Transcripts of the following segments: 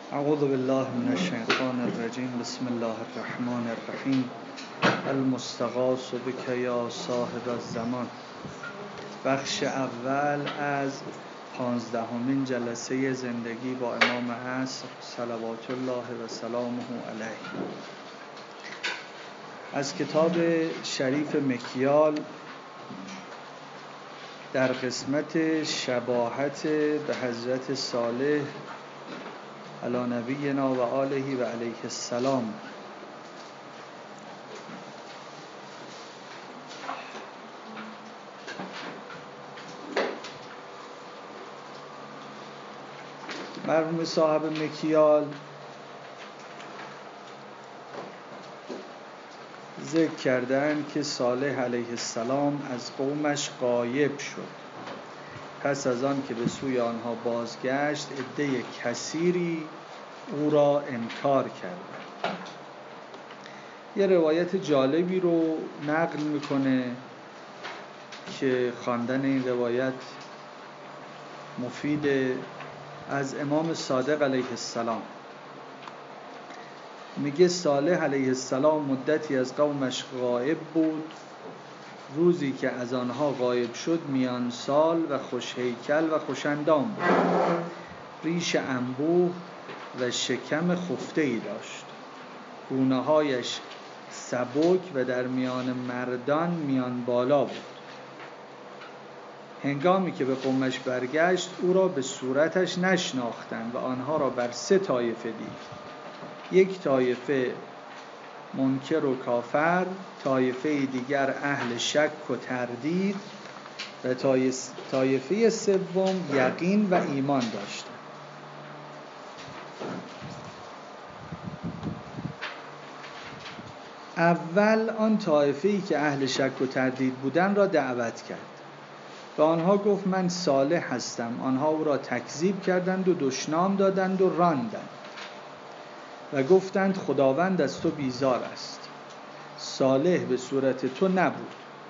اعوذ بالله من الشیطان الرجیم. بسم الله الرحمن الرحیم. المستغاث بک یا صاحب الزمان. بخش اول از 15مین جلسه زندگی با امام عصر صلوات الله و سلامه علیه از کتاب شریف مکیال در قسمت شباهت به حضرت صالح علی نبینا و آله و علیه السلام. مرحوم صاحب مکیال ذکر کردن که صالح علیه السلام از قومش غایب شد. پس از آن که به سوی آنها بازگشت عده کثیری او را انکار کردند. یه روایت جالبی رو نقل میکنه که خواندن این روایت مفیده. از امام صادق علیه السلام میگه صالح علیه السلام مدتی از قومش غایب بود. روزی که از آنها غایب شد میان سال و خوش هیکل و خوش اندام بود. ریش انبوه و شکم خفته‌ای داشت. گونه هایش سبک و در میان مردان میان بالا بود. هنگامی که به قومش برگشت او را به صورتش نشناختند و آنها را بر 3 طایفه دید. یک طایفه منکر و کافر، طایفه دیگر اهل شک و تردید و طایفه سوم یقین و ایمان داشتند. اول آن طایفه‌ای که اهل شک و تردید بودند را دعوت کرد. به آنها گفت من صالح هستم. آنها او را تکذیب کردند و دشنام دادند و راندند و گفتند خداوند از تو بیزار است. صالح به صورت تو نبود.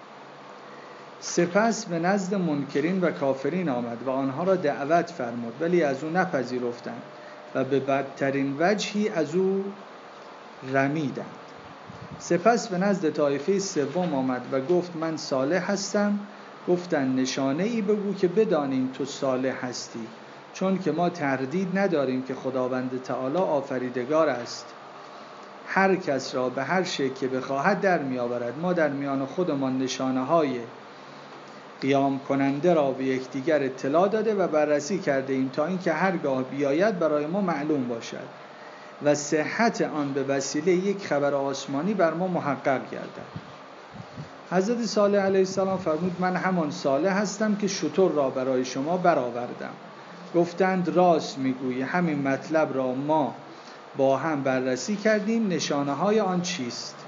سپس به نزد منکرین و کافرین آمد و آنها را دعوت فرمود ولی از او نپذیرفتند و به بدترین وجهی از او رمیدند. سپس به نزد طایفه سوم آمد و گفت من صالح هستم. گفتند نشانه ای بگو که بدانیم تو صالح هستی، چون که ما تردید نداریم که خداوند تعالی آفریدگار است. هر کس را به هر شکل که بخواهد در می آورد. ما در میان خودمان نشانه های قیام کننده را به یکدیگر اطلاع داده و بررسی کرده ایم تا اینکه هرگاه بیاید برای ما معلوم باشد و صحت آن به وسیله یک خبر آسمانی بر ما محقق گردد. حضرت صالح علیه السلام فرمود من همان صالح هستم که شتر را برای شما برآوردم. گفتند راست میگویی، همین مطلب را ما با هم بررسی کردیم. نشانه های آن چیست؟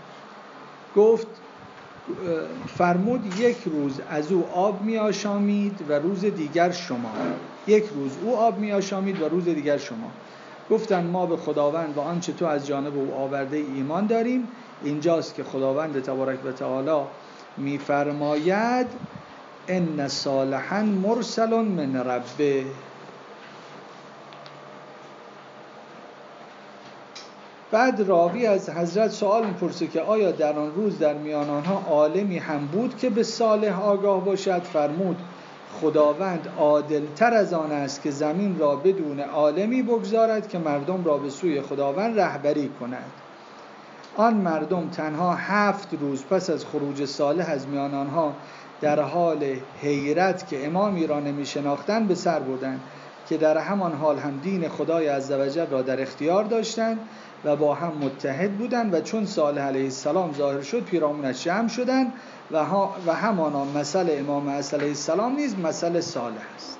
فرمود یک روز از او آب می آشامید و روز دیگر شما. یک روز او آب می آشامید و روز دیگر شما. گفتند ما به خداوند و آنچه تو از جانب او آورده ایمان داریم. اینجاست که خداوند تبارک و تعالی می فرماید ان صالحا مرسل من ربه. بعد راوی از حضرت سوال می‌پرسه که آیا در آن روز در میان آنها عالمی هم بود که به صالح آگاه باشد؟ فرمود خداوند عادل‌تر از آن است که زمین را بدون عالمی بگذارد که مردم را به سوی خداوند رهبری کند. آن مردم تنها 7 روز پس از خروج صالح از میان آنها در حال حیرت که امامی را نمی‌شناختند به سر بردند که در همان حال هم دین خدای عزوجل را در اختیار داشتند و با هم متحد بودند و چون صالح علیه السلام ظاهر شد پیرامونش جمع شدند و همانا مثل امام عصر علیه السلام نیز مثل صالح است.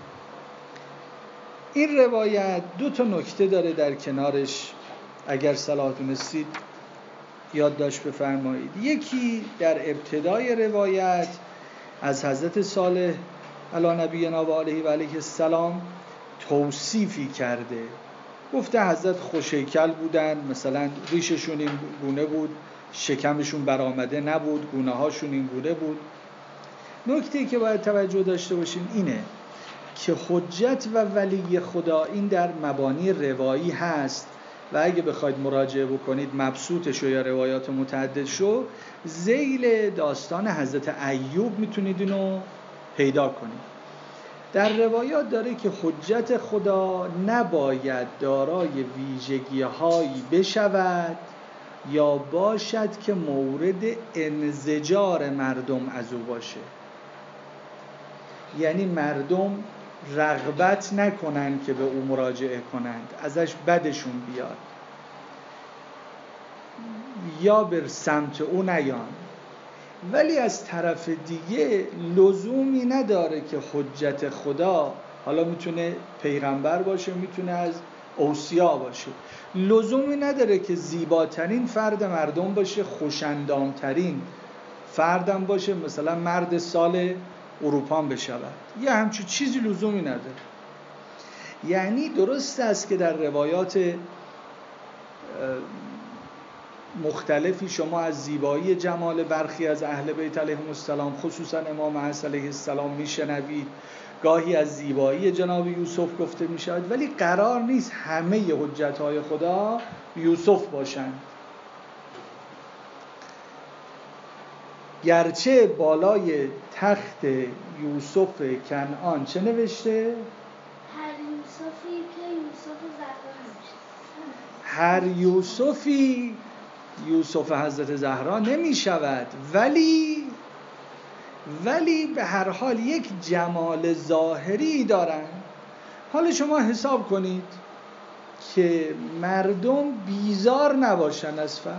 این روایت 2 نکته داره در کنارش، اگر صلاح دونستید یادداشت بفرمایید. یکی در ابتدای روایت از حضرت صالح علی نبینا و آله و علیه السلام توصیفی کرده. گفته حضرت خوشیکل بودن، مثلا ریششون این گونه بود، شکمشون برآمده نبود، گونه هاشون این گونه بود. نکته‌ای که باید توجه داشته باشیم اینه که حجت و ولی خدا این در مبانی روایی هست و اگه بخواید مراجعه بکنید مبسوطشو یا روایات متعددشو ذیل داستان حضرت ایوب میتونید اینو پیدا کنید. در روایات داره که حجت خدا نباید دارای ویژگی‌هایی بشود یا باشد که مورد انزجار مردم از او باشه، یعنی مردم رغبت نکنن که به او مراجعه کنند، ازش بدشون بیاد یا بر سمت او نیان. ولی از طرف دیگه لزومی نداره که حجت خدا، حالا میتونه پیغمبر باشه، میتونه از اوصیا باشه، لزومی نداره که زیباترین فرد مردم باشه، خوشندامترین فردم باشه، مثلا مرد سال اروپا بشود، یه همچین چیزی لزومی نداره. یعنی درست است که در روایات مختلفی شما از زیبایی جمال برخی از اهل بیت علیهم السلام خصوصا امام حسن علیه السلام میشنوید، گاهی از زیبایی جناب یوسف گفته میشود، ولی قرار نیست همه حجتهای خدا یوسف باشند. گرچه بالای تخت یوسف کنعان چه نوشته؟ هر یوسفی که یوسف زهرا نمیشه. هر یوسفی یوسف حضرت زهرا نمی شود، ولی به هر حال یک جمال ظاهری دارن. حالا شما حساب کنید که مردم بیزار نباشن از فرد.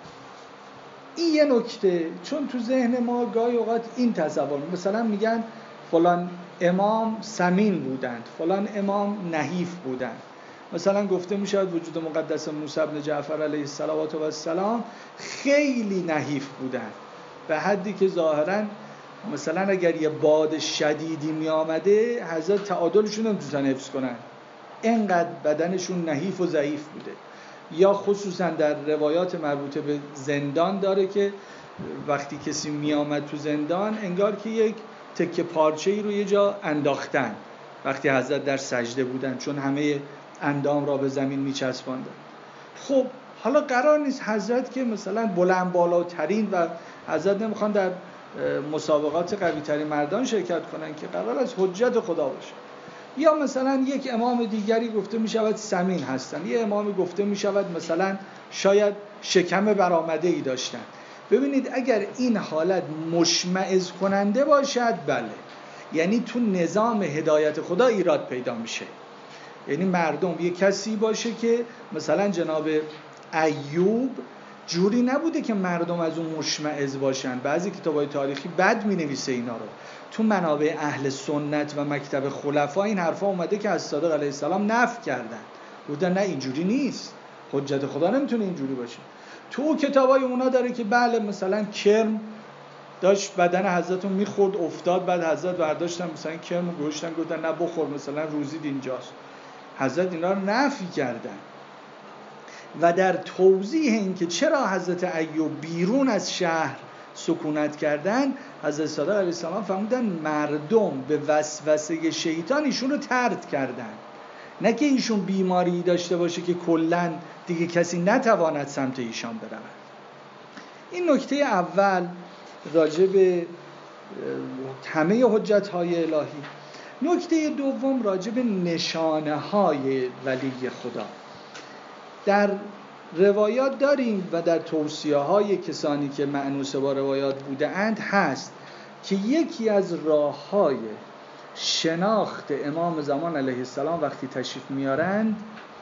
این یه نکته، چون تو ذهن ما گاهی اوقات این تصور، مثلا میگن فلان امام سمین بودند، فلان امام نحیف بودند. مثلا گفته میشود وجود مقدس موسی بن جعفر علیه السلام خیلی نحیف بودند، به حدی که ظاهرا مثلا اگر یه باد شدیدی می آمده حضرت تعادلشون نمیتونن حفظ کنن، اینقدر بدنشون نحیف و ضعیف بوده. یا خصوصا در روایات مربوطه به زندان داره که وقتی کسی می آمد تو زندان انگار که یک تکه پارچه‌ای روی جا انداختن وقتی حضرت در سجده بودن، چون همه اندام را به زمین میچسباندن. خب حالا قرار نیست حضرت که مثلا بلند بالاترین و حضرت نمیخوان در مسابقات قوی ترین مردان شرکت کنن که قرار از حجت خدا باشه. یا مثلا یک امام دیگری گفته میشود سمین هستن، یه امامی گفته میشود مثلا شاید شکم برآمده‌ای داشتن. ببینید اگر این حالت مشمئز کننده باشد، بله، یعنی تو نظام هدایت خدا ایراد پیدا میشه. یعنی مردم یه کسی باشه که مثلا جناب ایوب جوری نبوده که مردم از اون مشمئز باشن. بعضی کتابای تاریخی بد می‌نویسه اینا رو. تو منابع اهل سنت و مکتب خلفا این حرفا اومده که از صادق علیه السلام نفی کردن، گفتن نه اینجوری نیست، حجت خدا نمیتونه اینجوری باشه. تو کتابای اونا داره که بله مثلا کرم داشت بدن حضرت رو میخورد افتاد، بعد حضرت برداشتن مثلا کرم رو گوشتن گفتن نه بخور مثلا روزید اینجاست. حضرت اینا رو نفی کردن. و در توضیح این که چرا حضرت ایوب بیرون از شهر سکونت کردن، حضرت صادق علیه السلام فرمودن مردم به وسوسه شیطان ایشون رو طرد کردن، نه که ایشون بیماری داشته باشه که کلاً دیگه کسی نتواند سمت ایشان برود. این نکته اول راجع به همه حجت‌های الهی. نکته دوم راجع به نشانه‌های ولی خدا. در روایات داریم و در توصیه‌های کسانی که مأنوس با روایات بوده اند هست که یکی از راه‌های شناخت امام زمان علیه السلام وقتی تشریف میارند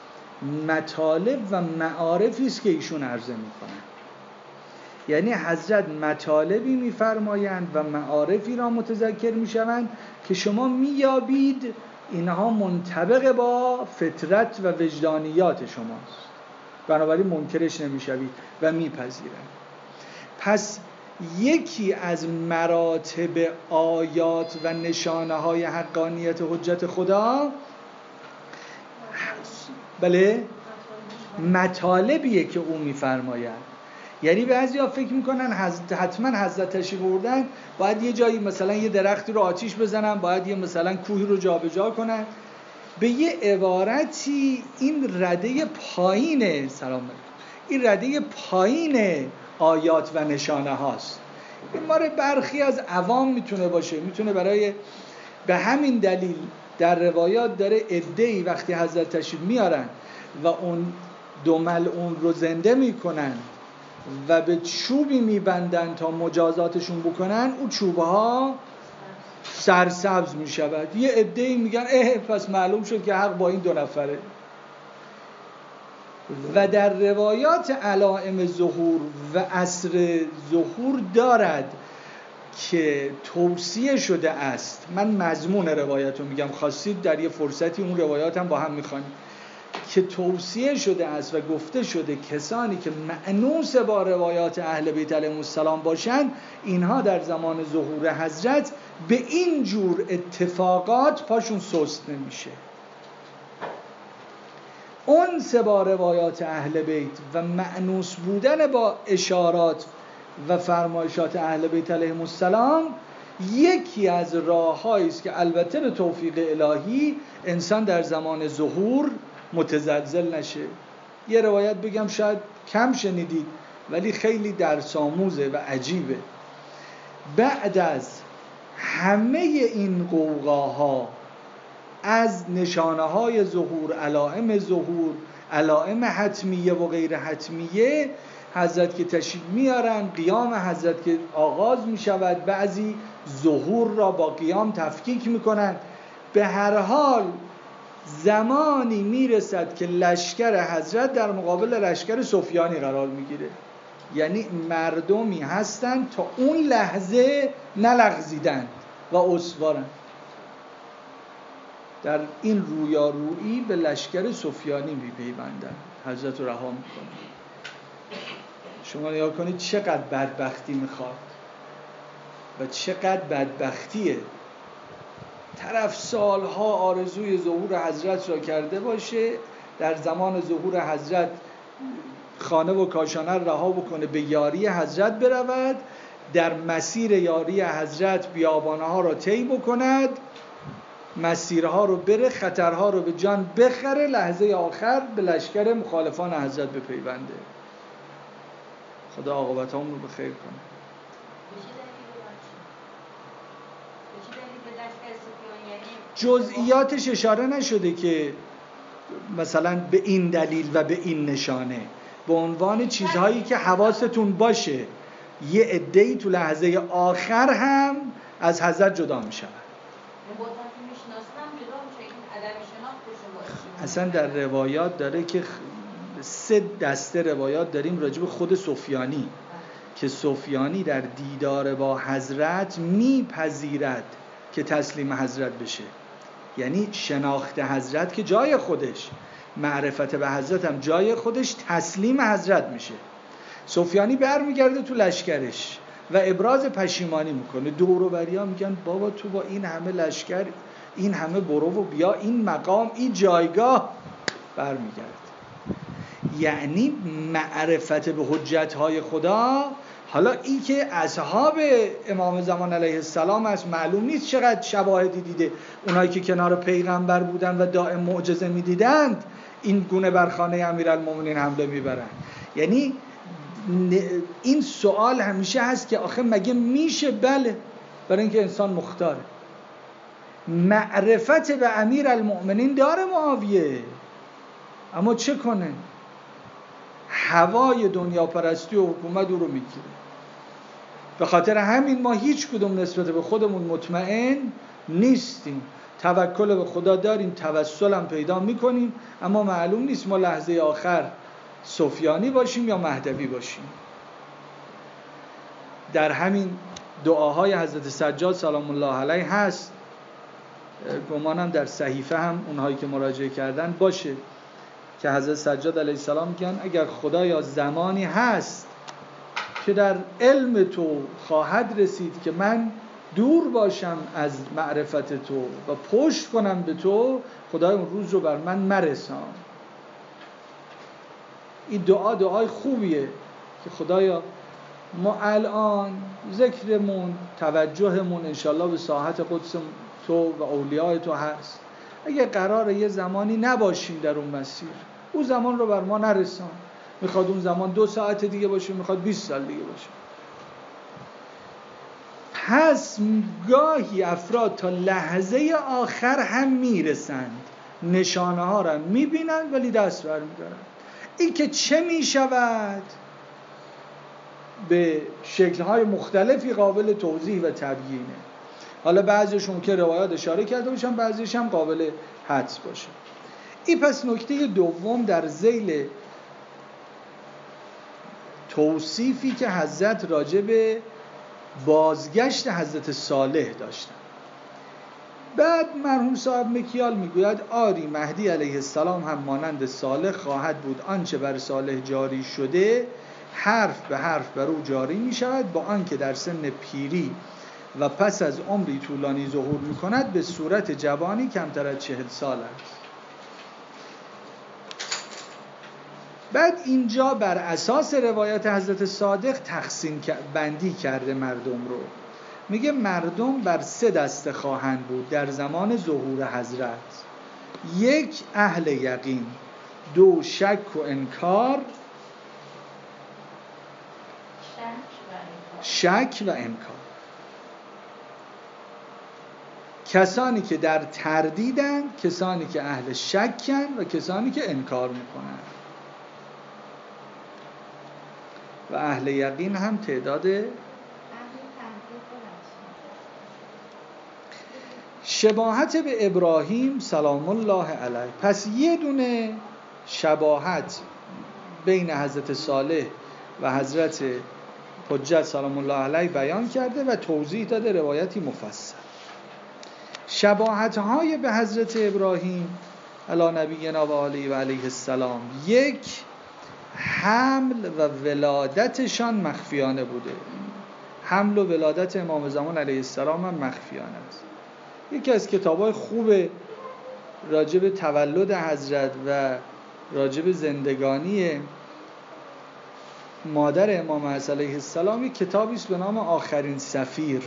مطالب و معارفی است که ایشون عرضه میکنند. یعنی حضرت مطالبی میفرمایند و معارفی را متذکر میشوند که شما میابید اینها منطبق با فطرت و وجدانیات شماست، بنابراین منکرش نمیشوید و میپذیرند. پس یکی از مراتب آیات و نشانه های حقانیت حجت خدا بله مطالبیه که او میفرماید. یعنی بعضیا فکر میکنن حتما حضرت تشریف آوردن باید یه جایی مثلا یه درختی رو آتیش بزنن، باید یه مثلا کوهی رو جابجا کنن. به یه عبارتی این رده پایین این رده پایین آیات و نشانه هاست. این ماره برخی از عوام میتونه باشه، میتونه برای به همین دلیل در روایات داره عده‌ای وقتی حضرت تشریف میارن و اون دو ملعون رو زنده میکنن و به چوبی میبندن تا مجازاتشون بکنن، اون چوبها سرسبز میشود. یه عده‌ای میگن پس معلوم شد که حق با این دو نفره. و در روایات علائم ظهور و عصر ظهور دارد که توصیه شده است، من مضمون روایت رو میگم، خواستید در یه فرصتی اون روایات هم با هم میخوانیم، که توصیه شده است و گفته شده کسانی که مأنوس با روایات اهل بیت علیهم السلام باشند، اینها در زمان ظهور حضرت به این جور اتفاقات پاشون سست نمیشه. اون سه با روایات اهل بیت و مأنوس بودن با اشارات و فرمایشات اهل بیت علیهم السلام یکی از راه‌هایی است که البته به توفیق الهی انسان در زمان ظهور متزلزل نشه. یه روایت بگم شاید کم شنیدید ولی خیلی درس آموزه و عجیبه. بعد از همه این قوقاها از نشانه‌های ظهور، علائم حتمیه و غیر حتمیه، حضرت که تشریف میارن، قیام حضرت که آغاز میشود، بعضی ظهور را با قیام تفکیک میکنن. به هر حال زمانی میرسد که لشکر حضرت در مقابل لشکر سفیانی قرار میگیره. یعنی مردمی هستن تا اون لحظه نلغزیدن و استوارن. در این رویارویی به لشکر سفیانی میپیوندن، حضرت رو رها میکنن. شما نگاه کنید چقدر بدبختی میخواد و چقدر بدبختیه. طرف سالها آرزوی ظهور حضرت را کرده باشه، در زمان ظهور حضرت خانه و کاشانه رها بکنه، به یاری حضرت برود، در مسیر یاری حضرت بیابانها را طی بکند، مسیرها رو بره، خطرها رو به جان بخره، لحظه آخر به لشکر مخالفان حضرت بپیونده. خدا عاقبتامون رو بخیر کنه. جزئیاتش اشاره نشده که مثلا به این دلیل و به این نشانه، به عنوان چیزهایی که حواستون باشه یه عده‌ای تو لحظه آخر هم از حضرت جدا میشن. اصلا در روایات داره که 3 دسته روایات داریم راجع به خود سفیانی که سفیانی در دیدار با حضرت میپذیرد که تسلیم حضرت بشه. یعنی شناخت حضرت که جای خودش، معرفت به حضرت هم جای خودش، تسلیم حضرت میشه. سفیانی برمیگرده تو لشکرش و ابراز پشیمانی میکنه. دور و بریا میگن بابا تو با این همه لشکر، این همه برو و بیا، این مقام، این جایگاه، برمیگرد. یعنی معرفت به حجتهای خدا. حالا این که اصحاب امام زمان علیه السلام است، معلوم نیست چقدر شواهدی دیده. اونایی که کنار پیغمبر بودن و دائم معجزه میدیدند این گونه بر خانه امیرالمومنین حمله میبرن. یعنی این سوال همیشه هست که آخه مگه میشه؟ بله، برای اینکه انسان مختاره. معرفت به امیرالمومنین داره معاویه، اما چه کنه؟ هوای دنیا پرستی و حکومت او رو میگیره. به خاطر همین ما هیچ کدوم نسبت به خودمون مطمئن نیستیم. توکل به خدا داریم، توسل هم پیدا میکنیم، اما معلوم نیست ما لحظه آخر سفیانی باشیم یا مهدوی باشیم. در همین دعاهای حضرت سجاد سلام الله علیه هست، گمانم در صحیفه هم اونهایی که مراجعه کردن باشه، که حضرت سجاد علیه السلام میگن اگر خدایا زمانی هست که در علم تو خواهد رسید که من دور باشم از معرفت تو و پشت کنم به تو، خدای اون روز رو بر من مرسان. این دعای خوبیه که خدایا ما الان ذکرمون، توجهمون انشالله به ساحت قدس تو و اولیاء تو هست. اگه قراره یه زمانی نباشیم در اون مسیر، اون زمان رو بر ما نرسان. میخواد اون زمان 2 ساعت دیگه باشه، میخواد 20 سال دیگه باشه. پس گاهی افراد تا لحظه آخر هم میرسند، نشانه ها را میبینند ولی دست بر میدارند. این که چه میشود به شکل‌های مختلفی قابل توضیح و تبیینه. حالا بعضیشون که روایات اشاره کرده باشن، بعضیش هم قابل حدس باشه. این پس نکته دوم در ذیل توصیفی که حضرت راجع به بازگشت حضرت صالح داشتن. بعد مرحوم صاحب مکیال میگوید آری مهدی علیه السلام هم مانند صالح خواهد بود، آنچه بر صالح جاری شده حرف به حرف بر او جاری می شود، با آنکه در سن پیری و پس از عمری طولانی ظهور می کند به صورت جوانی کمتر از 40 سال است. بعد اینجا بر اساس روایت حضرت صادق تقسیم بندی کرده مردم رو. میگه مردم بر 3 دسته خواهند بود در زمان ظهور حضرت: 1 اهل یقین، 2 شک و انکار، شک و انکار. کسانی که در تردیدن، کسانی که اهل شکن و کسانی که انکار میکنن. و اهل یقین هم تعداد شباهت به ابراهیم سلام الله علیه. پس یه دونه شباهت بین حضرت صالح و حضرت حجت سلام الله علیه بیان کرده و توضیح داده روایتی مفصل. شباهت‌های به حضرت ابراهیم علی نبینا و آله و علیه السلام: 1 حمل و ولادتشان مخفیانه بوده. حمل و ولادت امام زمان علیه السلام هم مخفیانه است. یکی از کتاب‌های خوب راجع به تولد حضرت و راجع به زندگانی مادر امام حسن علیه السلام یک کتابی است به نام آخرین سفیر.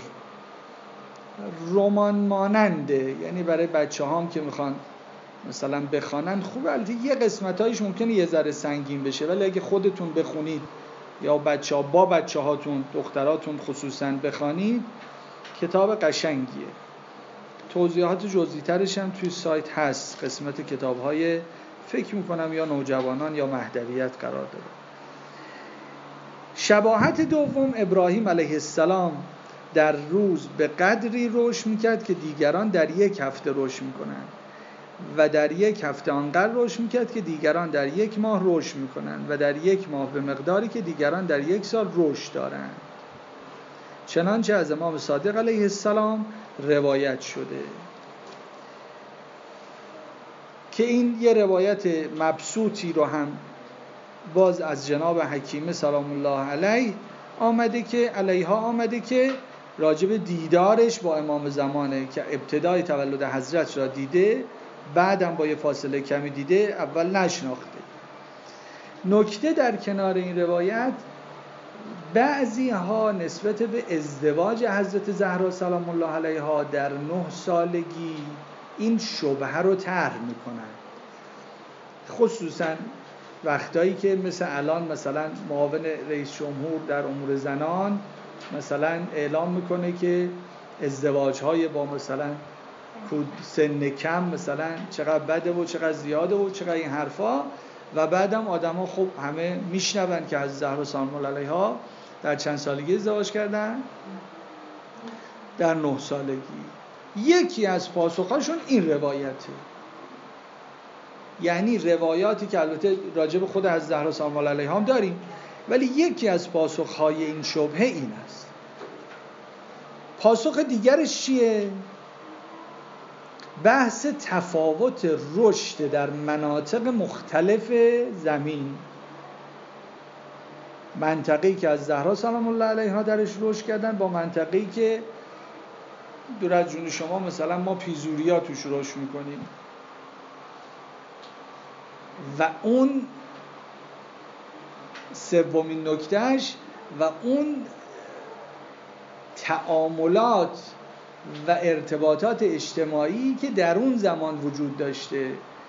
رمان ماننده، یعنی برای بچه‌هام که میخوان مثلا بخوانن خوبه. البته یه قسمتایش ممکنه یه ذره سنگین بشه، ولی اگه خودتون بخونید یا بچه‌ها با بچه‌هاتون، دختراتون خصوصا بخوانید، کتاب قشنگیه. توضیحات جزئی‌ترش هم توی سایت هست، قسمت کتاب‌های فکر می‌کنم یا نوجوانان یا مهدویت قرار داره. شباهت دوم: ابراهیم علیه السلام در روز به قدری رشد می‌کرد که دیگران در 1 هفته رشد می‌کنند و در 1 هفته آنقدر رشد می‌کرد که دیگران در 1 ماه رشد می‌کنند و در 1 ماه به مقداری که دیگران در 1 سال رشد دارند، چنانچه از امام صادق علیه السلام روایت شده. که این یه روایت مبسوطی رو هم باز از جناب حکیمه سلام الله علیه آمده که راجب دیدارش با امام زمانه که ابتدای تولد حضرت را دیده، بعدم با یه فاصله کمی دیده، اول نشناخته. نکته در کنار این روایت، بعضی ها نسبت به ازدواج حضرت زهرا سلام الله علیها در 9 سالگی این شبهه رو طرح میکنن، خصوصا وقتایی که مثل الان مثلا معاون رئیس جمهور در امور زنان مثلا اعلام میکنه که ازدواج‌های با مثلا سن کم مثلا چقدر بده و چقدر زیاده و چقدر این حرفا، و بعدم آدما خب همه میشنون که از زهرا سلام الله علیها در چند سالگی ازدواج کردن؟ در 9 سالگی. یکی از پاسخاشون این روایته، یعنی روایاتی که البته راجع به خود از زهرا سلام الله علیها هم داریم، ولی یکی از پاسخهای این شبهه این است. پاسخ دیگرش چیه؟ بحث تفاوت رشد در مناطق مختلف زمین. منطقه‌ای که از زهرا سلام الله علیها درش رشد کردن با منطقه‌ای که دور از جون شما مثلا ما پیزوریا توش رشد میکنیم و اون سومین نکتهش و اون تعاملات و ارتباطات اجتماعی که در اون زمان وجود داشته،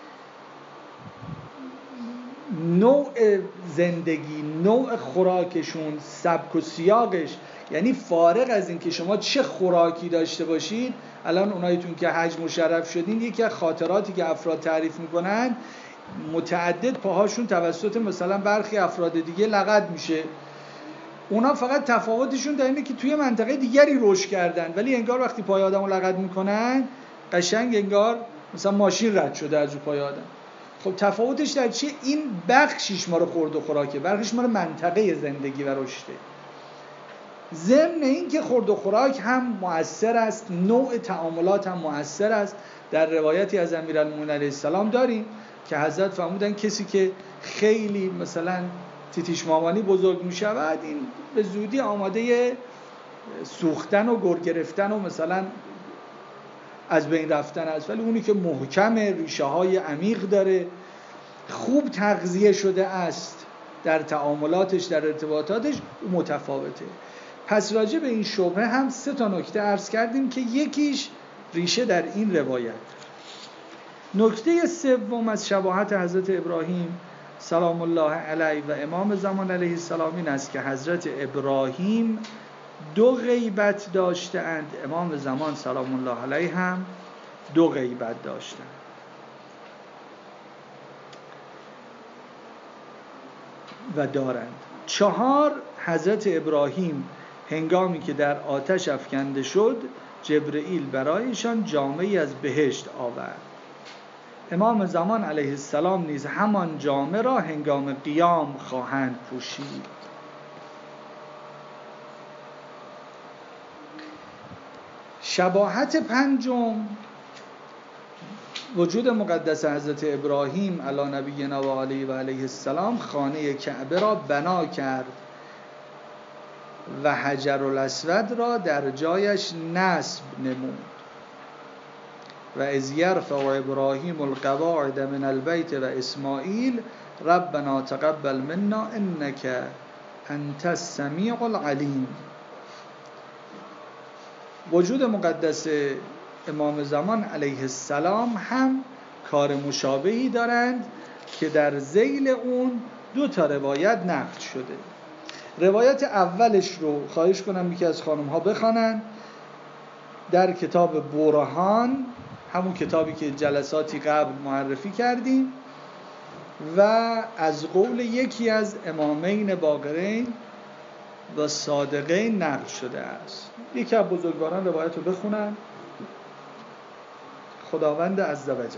نوع زندگی، نوع خوراکشون، سبک و سیاقش، یعنی فارغ از این که شما چه خوراکی داشته باشید. الان اونایتون که حج مشرف شدین، یکی از خاطراتی که افراد تعریف میکنن متعدد پاهاشون توسط مثلا برخی افراد دیگه لغت میشه. اونا فقط تفاوتشون در اینه که توی منطقه دیگری رشد کردن، ولی انگار وقتی پای آدمو لغت میکنن قشنگ انگار مثلا ماشین رد شده از رو پای آدم. خب تفاوتش در چیه؟ این بخشیش ما رو خورد و خوراکه، بخشیش ما رو منطقه زندگی و رشده. ضمن این که خورد و خوراک هم مؤثر است، نوع تعاملات هم مؤثر است. در روایتی از امیرالمومنین علیه السلام داریم که حضرت فرمودن کسی که خیلی مثلا تیتیش مامانی بزرگ می شود، این به زودی آماده سوختن و گر گرفتن و مثلا از بین رفتن است، ولی اونی که محکمه، ریشه های عمیق داره، خوب تغذیه شده است در تعاملاتش، در ارتباطاتش، متفاوته. پس راجع به این شبهه هم 3 نکته عرض کردیم که یکیش ریشه در این روایت. نکته سوم از شباهت حضرت ابراهیم سلام الله علیه و امام زمان علیه السلام این است که حضرت ابراهیم 2 غیبت داشتند، امام زمان سلام الله علیه هم 2 غیبت داشتند. و دارند. 4 حضرت ابراهیم هنگامی که در آتش افکنده شد، جبرئیل برایشان جامه‌ای از بهشت آورد. امام زمان علیه السلام نیز همان جامه را هنگام قیام خواهند پوشید. شباهت پنجم، وجود مقدس حضرت ابراهیم علی نبینا و علیه السلام خانه کعبه را بنا کرد و حجر الاسود را در جایش نصب نمود. و اذ یرفع ابراهیم القواعد من البیت و اسماعیل ربنا تقبل منا انک انت السمیع العلیم. وجود مقدس امام زمان علیه السلام هم کار مشابهی دارند که در ذیل اون 2 روایت نقل شده. روایت اولش رو خواهش کنم یکی از خانم ها بخوانن. در کتاب برهان، همون کتابی که جلساتی قبل معرفی کردیم، و از قول یکی از امامین باقرین و صادقین نقل شده است. یکی از بزرگواران روایت رو بخونن. خداوند عزوجل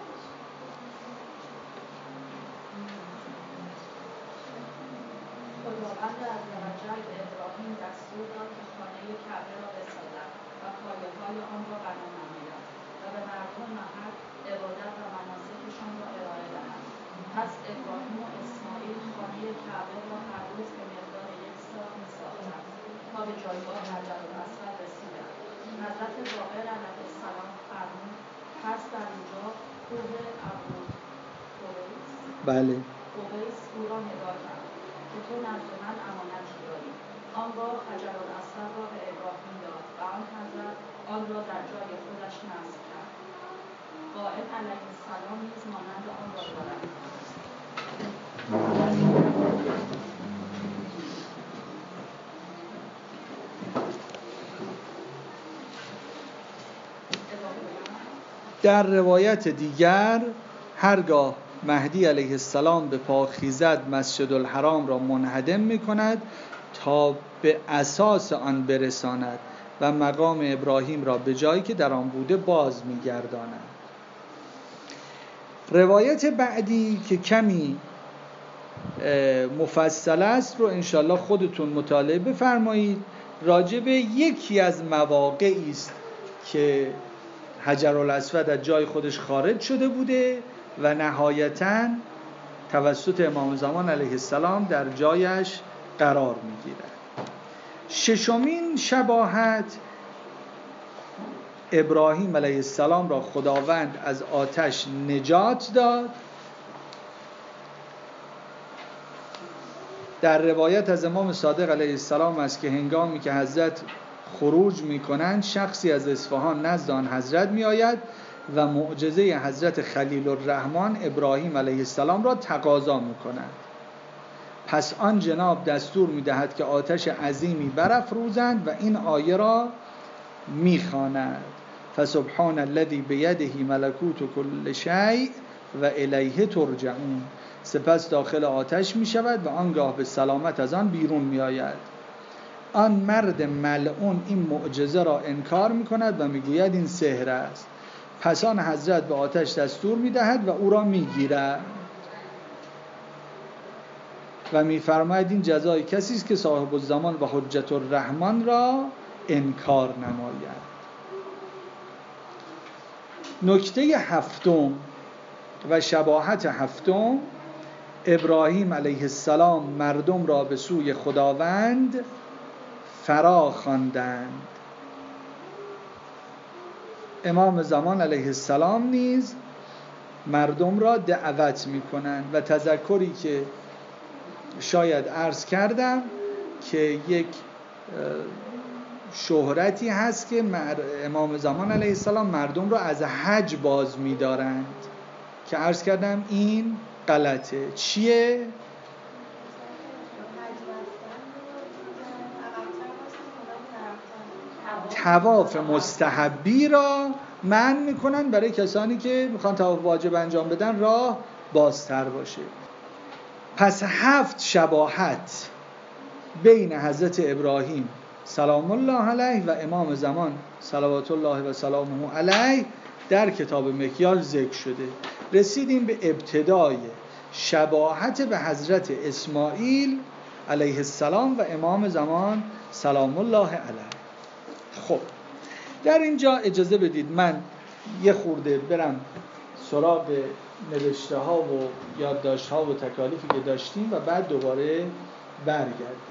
به ابراهیم دستور داد که خانه کعبه را بسازد و پایه‌های آن را بنا نماید و به مردم محل عبادت و مناسکشان را ارائه دهند. پس ابراهیم و اسماعیل خانه کعبه را هر روز به مقدار 1 ساعت می‌ساختند تا به جایگاه حجرالاسود رسیدند. حضرت باقر علیه السلام فرمود پس در اینجا کوه ابوقبیس او را ندا کرد که تو نزد من امانتی داری. آنگاه حجرالاسود را به ابراهیم داد و آن حضرت آن را در جای خودش نصب کرد. قائم علیه السلام نیز مانند آن را دارد. در روایت دیگر هرگاه مهدی علیه السلام به پا خیزد مسجد الحرام را منهدم می کند تا به اساس آن برساند و مقام ابراهیم را به جایی که در آن بوده باز می گرداند. روایت بعدی که کمی مفصل است رو انشالله خودتون مطالعه بفرمایید. راجع به یکی از مواقعی است که حجرالاسود از جای خودش خارج شده بوده و نهایتاً توسط امام زمان علیه السلام در جایش قرار می‌گیرد. 6مین شباهت، ابراهیم علیه السلام را خداوند از آتش نجات داد در روایت از امام صادق علیه السلام است که هنگامی که حضرت خروج میکنند شخصی از اصفهان نزد آن حضرت میآید و معجزه حضرت خلیل الرحمن ابراهیم علیه السلام را تقاضا میکند. پس آن جناب دستور میدهد که آتش عظیمی برافروزند و این آیه را میخواند: فسبحان الذی بیده ملکوت کل شیء و الیه ترجعون. سپس داخل آتش می شود و آنگاه به سلامت از آن بیرون می آید. آن مرد ملعون این معجزه را انکار می کند و می گوید این سحر است. پس آن حضرت به آتش دستور می دهد و او را می گیرد و می فرماید این جزای کسی است که صاحب الزمان و حجت الرحمن را انکار نماید. نکته هفتم و شباهت هفتم: ابراهیم علیه السلام مردم را به سوی خداوند فرا خواندند. امام زمان علیه السلام نیز مردم را دعوت می کنند و تذکری که شاید عرض کردم که یک شهرتی هست که امام زمان علیه السلام مردم را از حج باز می دارند که عرض کردم این غلطه. چیه؟ طواف مستحبی را منع میکنن برای کسانی که میخوان طواف واجب انجام بدن راه بازتر باشه. پس 7 شباهت بین حضرت ابراهیم سلام الله علیه و امام زمان صلوات الله و سلامه علیه در کتاب مکیال ذکر شده. رسیدیم به ابتدای شباهت به حضرت اسماعیل علیه السلام و امام زمان سلام الله علیه. خب در اینجا اجازه بدید من یه خورده برم سراغ نوشته ها و یادداشت ها و تکالیفی که داشتیم و بعد دوباره برگردیم.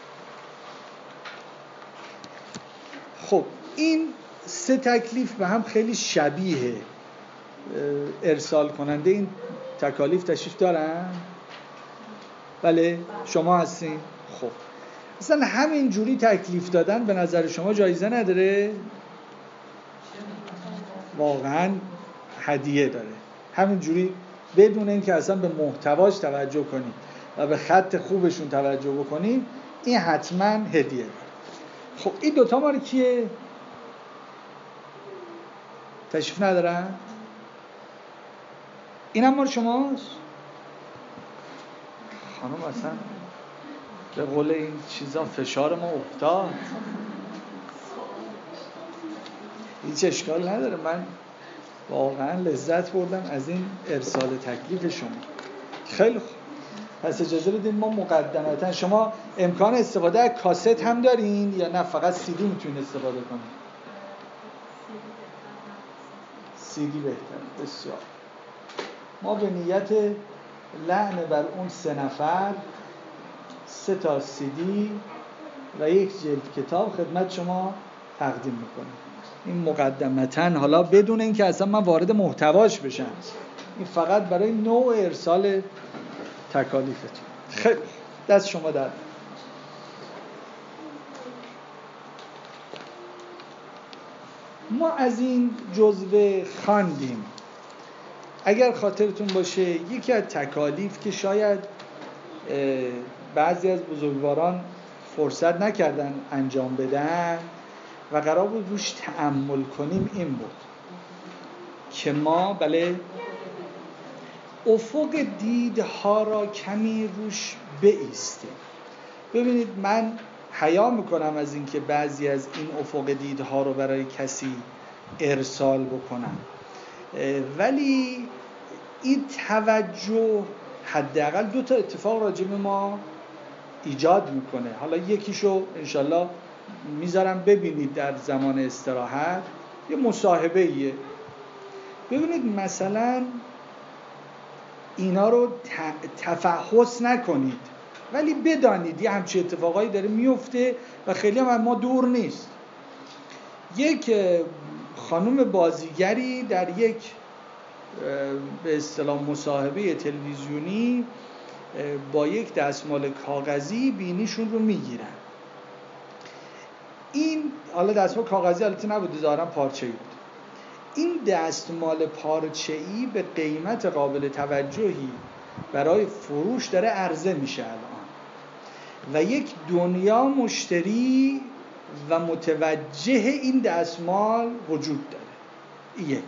خب این 3 تکلیف به هم خیلی شبیه. ارسال کننده این تکالیف تشریف دارن؟ بله شما هستین؟ خب مثلا همین جوری تکلیف دادن به نظر شما جایزه نداره؟ واقعا هدیه داره. همین جوری بدون اینکه اصلا به محتواش توجه کنید و به خط خوبشون توجه بکنید این حتما هدیه داره. خب این دوتا مال کیه؟ تشریف ندارن؟ این هم مال شماست؟ خانم اصلا به قول این چیزا فشار ما افتاد. هیچ اشکال نداره، من واقعا لذت بردم از این ارسال تکلیف شما. خیلی خوب، پس اجازه بدید ما مقدمتا، شما امکان استفاده از کاست هم دارین یا نه فقط CD میتونین استفاده کنین؟ CD بهتر. بسیار. ما به نیت لعن بر اون 3 نفر 3 تا CD و 1 جلد کتاب خدمت شما تقدیم میکنیم. این مقدمتاً، حالا بدون اینکه اصلا من وارد محتواش بشم، این فقط برای نوع ارسال تکالیفتون. خیلی دست شما در. ما از این جزوه خواندیم. اگر خاطرتون باشه یکی از تکالیف که شاید بعضی از بزرگواران فرصت نکردن انجام بدن و قرار بود روش تأمل کنیم این بود که ما افق دیدها را کمی روش بایستیم. ببینید من حیا میکنم از اینکه بعضی از این افق دیدها رو برای کسی ارسال بکنم، ولی این توجه حداقل 2 تا اتفاق راجع به ما ایجاد میکنه. حالا یکیشو انشالله میذارم ببینید در زمان استراحت، یه مصاحبه ایه. ببینید مثلا اینا رو تفحص نکنید، ولی بدانید یه همچین اتفاقایی داره میفته و خیلی هم ما دور نیست. یک خانم بازیگری در یک به اصطلاح مصاحبه تلویزیونی با یک دستمال کاغذی بینیشون رو میگیرن. این حالا دستمال کاغذی البته نبود، ظاهرا پارچه‌ای بود. این دستمال پارچه‌ای به قیمت قابل توجهی برای فروش داره عرضه میشه الان و یک دنیا مشتری و متوجه این دستمال وجود داره. یک.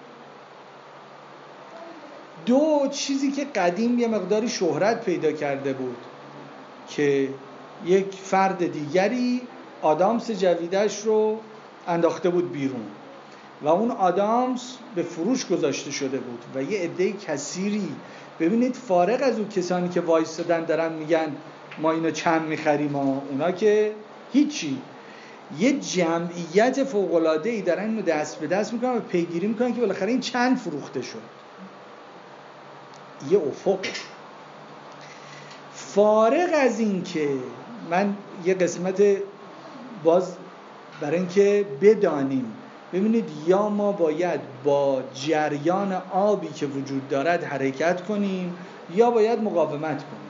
دو، چیزی که قدیم یه مقداری شهرت پیدا کرده بود که یک فرد دیگری آدامس جویده‌اش رو انداخته بود بیرون و اون آدامس به فروش گذاشته شده بود و یه عده کثیری، ببینید فارغ از اون کسانی که وایستادن دارن میگن ما اینو چند میخریم، اونا که هیچی، یه جمعیت فوق‌العاده‌ای دارن اینو دست به دست میکنن و پیگیری میکنن که بالاخره این چند فروخته شد. یه افق. فارغ از این که من یه قسمت باز برای اینکه بدانیم، ببینید یا ما باید با جریان آبی که وجود دارد حرکت کنیم یا باید مقاومت کنیم.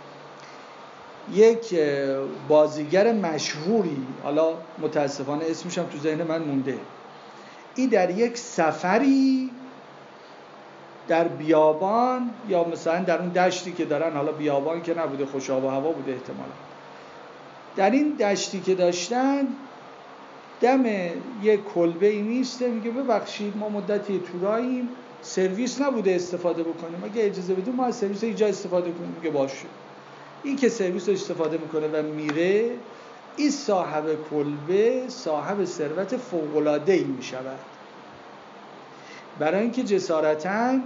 یک بازیگر مشهوری، حالا متاسفانه اسمش هم تو ذهن من مونده، این در یک سفری در بیابان یا مثلا در اون دشتی که دارن، حالا بیابان که نبوده، خوش آب و هوا بوده احتمالا، در این دشتی که داشتن دم یک کلبه ای میسته، میگه ببخشید ما مدتی توراییم، سرویس نبوده استفاده بکنیم، اگه اجازه بدون ما از سرویس اینجا استفاده کنیم. میگه باشه. این که سرویس رو استفاده میکنه و میره، این صاحب کلبه صاحب ثروت فوق‌العاده‌ای میشود، برای اینکه جسارتاً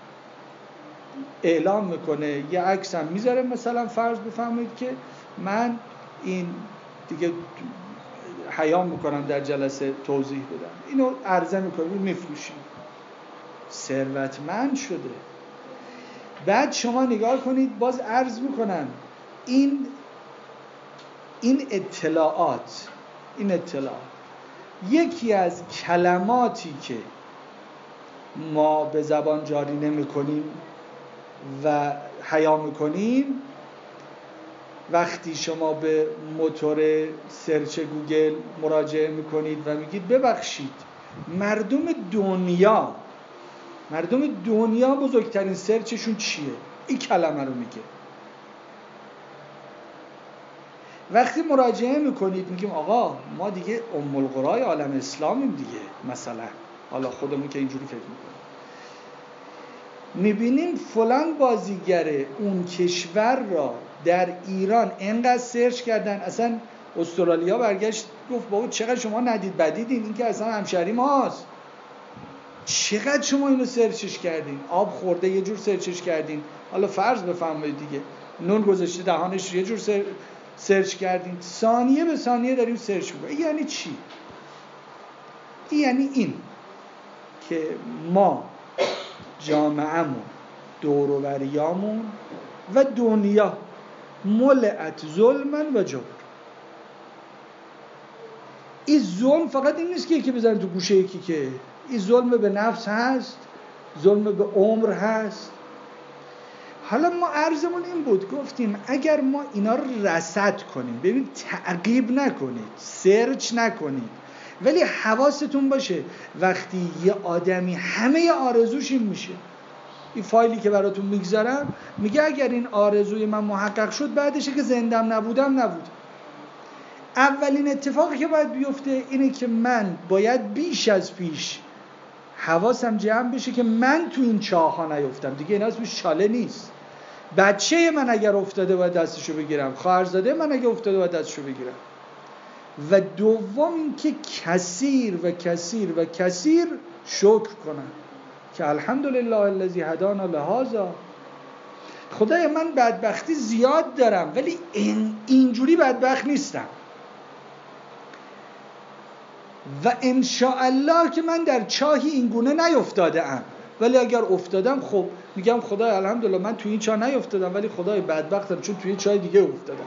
اعلام میکنه، یه عکس هم میذاره، مثلا فرض بفرمایید که من این دیگه حیا میکنم در جلسه توضیح بدم، اینو عرضه میکنم، میفروشیم، ثروتمند شده. بعد شما نگاه کنید، باز عرض میکنم، این اطلاعات یکی از کلماتی که ما به زبان جاری نمی کنیم و حیا میکنیم، وقتی شما به موتور سرچ گوگل مراجعه میکنید و میگید ببخشید مردم دنیا بزرگترین سرچشون چیه، این کلمه رو میگه. وقتی مراجعه میکنید میگیم آقا ما دیگه ام القرای عالم اسلامیم دیگه، مثلا حالا خودمون که اینجوری فکر میکنیم، میبینیم فلان بازیگر اون کشور را در ایران انقدر سرچ کردن، اصلا استرالیا برگشت گفت بابا چقدر شما ندید بدیدین، این که اصلا همشهری ماست، چقدر شما اینو سرچش کردین، آب خورده یه جور سرچش کردین، حالا فرض بفرمایید دیگه نون گذاشته دهانش یه جور سرچ کردین، ثانیه به ثانیه داریم سرچ میکنیم. یعنی چی؟ یعنی این که ما جامعه‌مون، دور و بریامون و دنیا ملئت ظلمن و جور. این ظلم فقط این نیست که یکی بزنه تو گوشه یکی، که این ظلم به نفس هست، ظلم به عمر هست. حالا ما عرضمون این بود، گفتیم اگر ما اینا رو رصد کنیم، ببین تعقیب نکنید، سرچ نکنید، ولی حواستون باشه وقتی یه آدمی همه آرزوش این میشه، این فایلی که براتون میگذارم میگه اگر این آرزوی من محقق شد، بعدشه که زندم نبود. اولین اتفاقی که باید بیفته اینه که من باید بیش از پیش حواسم جمع بشه که من تو این چاه ها نیفتم دیگه. این اسمش چاله نیست. بچه من اگر افتاده باید دستشو بگیرم، خواهرزاده من اگر افتاده باید دستشو بگیرم. و دوم این که کثیر شکر کنم که الحمدلله الذی هدانا لهذا، خدای من بدبختی زیاد دارم ولی اینجوری بدبخت نیستم و انشاءالله که من در چاهی اینگونه نیفتاده ام، ولی اگر افتادم خب میگم خدای الحمدلله من توی این چاه نیفتادم ولی خدای بدبختم چون توی چاه دیگه افتادم.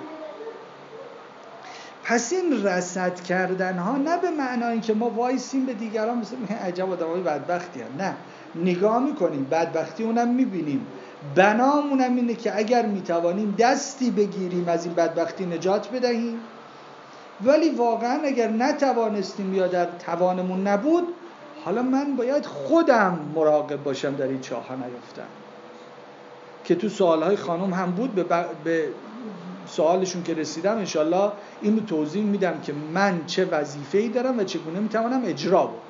پس این رصد کردن ها نه به معنای که ما وایسیم به دیگران مثل عجب آدمای بدبختی هم، نه، نگاه میکنیم بدبختی اونم میبینیم بنامونم اینه که اگر میتوانیم دستی بگیریم از این بدبختی نجات بدهیم، ولی واقعا اگر نتوانستیم یا در توانمون نبود، حالا من باید خودم مراقب باشم در این چاه ها نیفتم. که تو سوالهای خانم هم بود، به سوالشون که رسیدم انشالله اینو توضیح میدم که من چه وظیفه‌ای دارم و چگونه میتوانم اجرا بکنم.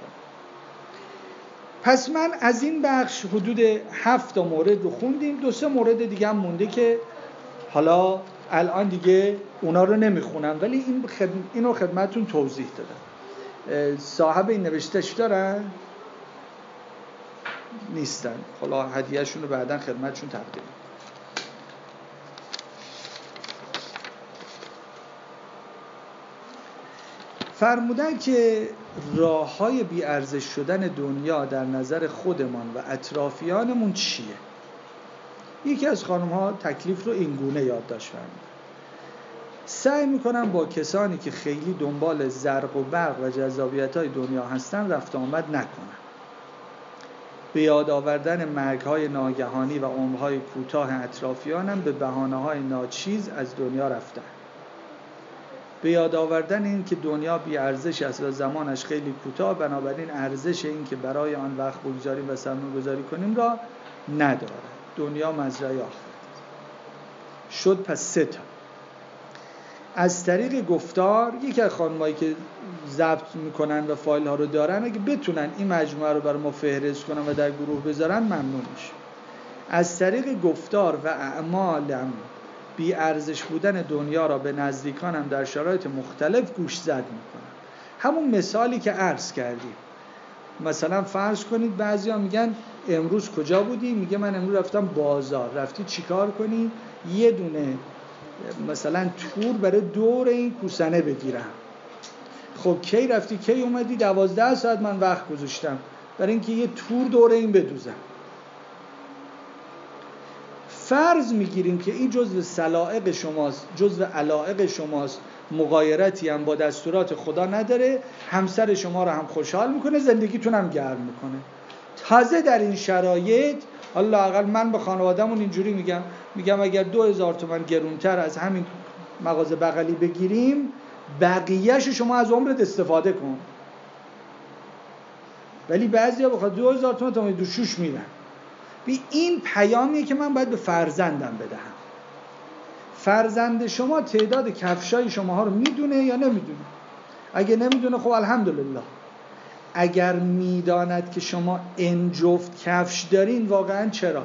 پس من از این بخش حدود 7 مورد رو خوندیم. 2-3 مورد دیگه هم مونده که حالا الان دیگه اونا رو نمیخونم، ولی اینو خدمتتون توضیح دادم. صاحب این نوشتهش دارن؟ نیستن. حالا هدیه‌شون رو بعداً خدمتشون تقدیم. فرمودن که راه‌های بی‌ارزش شدن دنیا در نظر خودمان و اطرافیانمون چیه؟ یکی از خانم‌ها تکلیف رو این گونه یادداشت فرمودن: سعی می‌کنم با کسانی که خیلی دنبال زرق و برق و جذابیت‌های دنیا هستن رفت آمد نکنم. به یاد آوردن مرگ‌های ناگهانی و عمرهای کوتاه اطرافیانم به بهانه‌های ناچیز از دنیا رفتن. به یاد آوردن این که دنیا بی ارزش است و زمانش خیلی کوتاه، بنابراین ارزش این که برای آن وقت بگذاریم و سرمایه گذاری کنیم را ندارد. دنیا مزرعه آخرت شد. پس 3 تا. از طریق گفتار، یکی از خانمایی که ضبط میکنن و فایل ها رو دارن اگه بتونن این مجموعه رو برای ما فهرست کنن و در گروه بذارن ممنون میشه. از طریق گفتار و اعمالم بی ارزش بودن دنیا را به نزدیکانم در شرایط مختلف گوشزد میکنم. همون مثالی که عرض کردیم، مثلا فرض کنید بعضیا میگن امروز کجا بودی؟ میگه من امروز رفتم بازار. رفتی چیکار کنی؟ یه دونه مثلا تور برای دور این کوسنه بگیرم. خب کی رفتی کی اومدی؟ 12 ساعت من وقت گذاشتم برای اینکه یه تور دور این بدوزم. فرض میگیریم که این جزء سلائق شماست، جزء علائق شماست، مغایرتی هم با دستورات خدا نداره، همسر شما رو هم خوشحال میکنه، زندگیتون هم گرم میکنه. تازه در این شرایط حالا لااقل من به خانواده‌مون اینجوری میگم اگر 2000 تومان گرونتر از همین مغازه بغلی بگیریم، بقیه‌اش شما از عمرت استفاده کن. ولی بعضیا بخواد 2000 تومان تا دوشوش میرن. این پیامیه که من باید به فرزندم بدهم. فرزند شما تعداد کفشای شماها رو میدونه یا نمیدونه؟ اگه نمیدونه خب الحمدلله. اگر میداند که شما ان جفت کفش دارین، واقعا چرا؟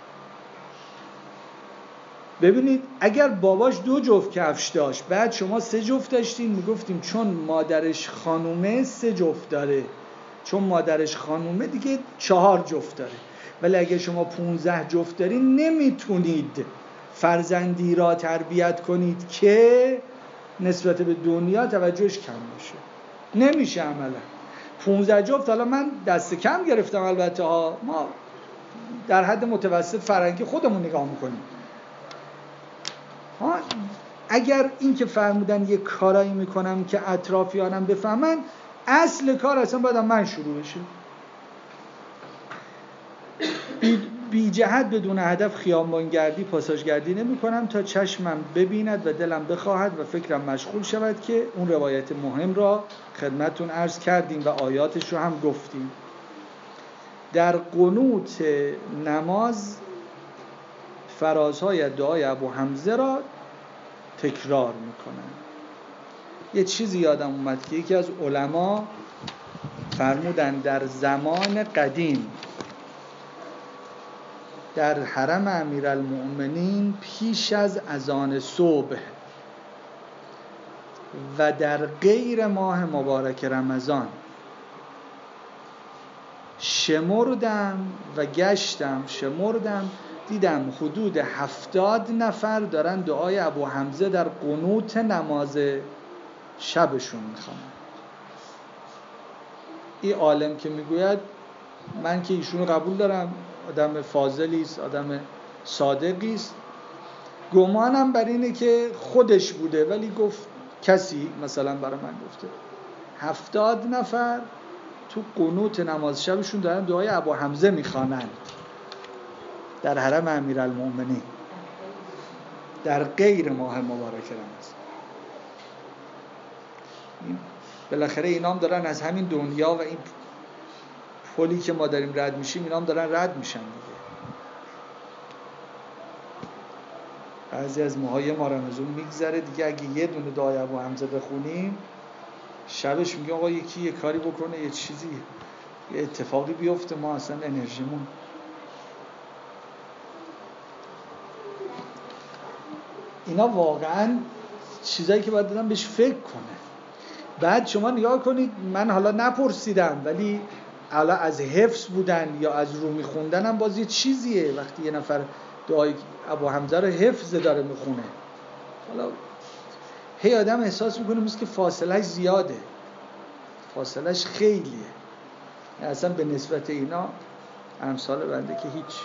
ببینید اگر باباش 2 جفت کفش داشت، بعد شما 3 جفت داشتین، میگفتیم چون مادرش خانومه 3 جفت داره، چون مادرش خانومه دیگه 4 جفت داره. ولی اگه شما 15 جفت دارین، نمیتونید فرزندی را تربیت کنید که نسبت به دنیا توجهش کم باشه. نمیشه عملا. 15 جفت، حالا من دست کم گرفتم البته ها، ما در حد متوسط فرنگی خودمون نگاه میکنیم. اگر این که فرمودن یک کارایی میکنم که اطرافیانم بفهمن، اصل کار اصلا باید من شروع بشه. بی جهت بدون هدف خیابانگردی پاساژگردی نمی کنم تا چشمم ببیند و دلم بخواهد و فکرم مشغول شود که اون روایت مهم را خدمتون عرض کردیم و آیاتش رو هم گفتیم. در قنوت نماز فرازهای دعای ابو حمزه را تکرار میکنم. یه چیزی یادم اومد که یکی از علما فرمودن در زمان قدیم در حرم امیرالمؤمنین پیش از اذان صبح و در غیر ماه مبارک رمضان شمردم دیدم حدود 70 نفر دارن دعای ابو حمزه در قنوت نماز شبشون میخوانن. این عالم که میگوید من که ایشونو قبول دارم، آدم فاضلی است، آدم صادقی است، گمانم بر اینه که خودش بوده، ولی گفت کسی مثلا برای من گفته 70 نفر تو قنوت نماز شبشون دارن دعای ابو حمزه میخوانن. در حرم امیرالمؤمنین در غیر ماه مبارک رمضان. بالاخره اینا هم دارن از همین دنیا و این پلی که ما داریم رد میشیم اینا هم دارن رد میشن دیگه. بعضی از ماهای ما رمضان میگذره دیگه، اگه یه دونه دعای ابو حمزه بخونیم شبش میگه آقا یکی یه کاری بکنه، یه چیزی، یه اتفاقی بیفته، ما اصلا انرژیمون. اینا واقعا چیزایی که باید دادم بهش فکر کنه. بعد شما نگاه کنید، من حالا نپرسیدم ولی حالا از حفظ بودن یا از رو میخوندن هم باز یه چیزیه. وقتی یه نفر دعای ابو حمزه رو حفظ داره میخونه، حالا هی آدم احساس میکنه مثل که فاصلهش زیاده، فاصلهش خیلیه، اصلا به نسبت اینا امثال بنده که هیچ.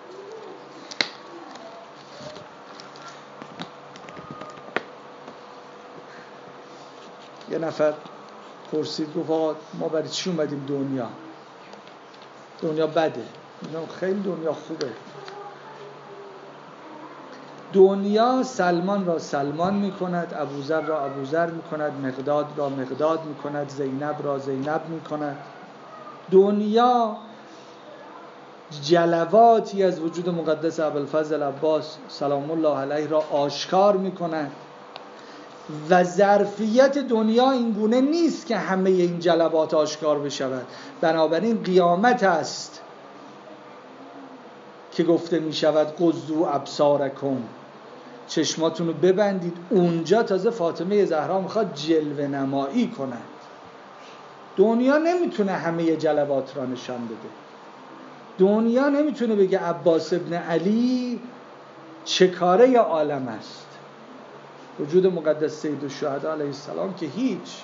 یه نفر پرسید گفت آقا ما برای چی اومدیم دنیا؟ دنیا بده. خیلی دنیا خوبه. دنیا سلمان را سلمان می کند، ابوذر را ابوذر می کند، مقداد را مقداد می کند، زینب را زینب می کند. دنیا جلواتی از وجود مقدس ابوالفضل عباس سلام الله علیه را آشکار می کند و ظرفیت دنیا این گونه نیست که همه این جلوات آشکار بشود. بنابراین قیامت است که گفته می شود قضوا ابصارکم، چشماتونو ببندید. اونجا تازه فاطمه زهرا میخواد جلوه نمایی کنه. دنیا نمیتونه همه جلوات را نشان بده. دنیا نمیتونه بگه عباس ابن علی چه کاره عالم است. وجود مقدس سید الشهدا علیه السلام که هیچ.